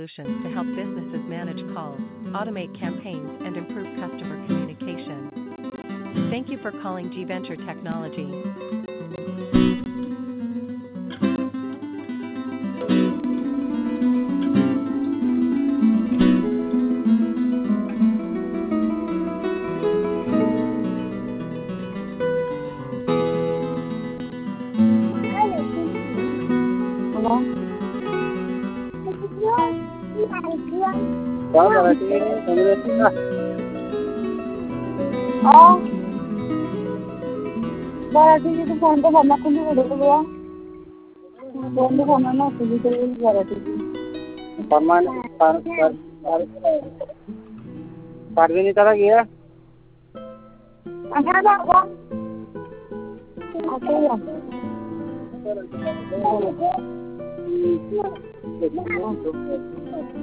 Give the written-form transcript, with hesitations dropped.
solutions to help businesses manage calls, automate campaigns, and improve customer communication. Thank you for calling G Venture Technology. Đó là cái community đó. Barathi ji to phone to bhanna khuli ho gaya phone to bhanna na khuli to Barathi ji Parvini tara gaya aha baba okay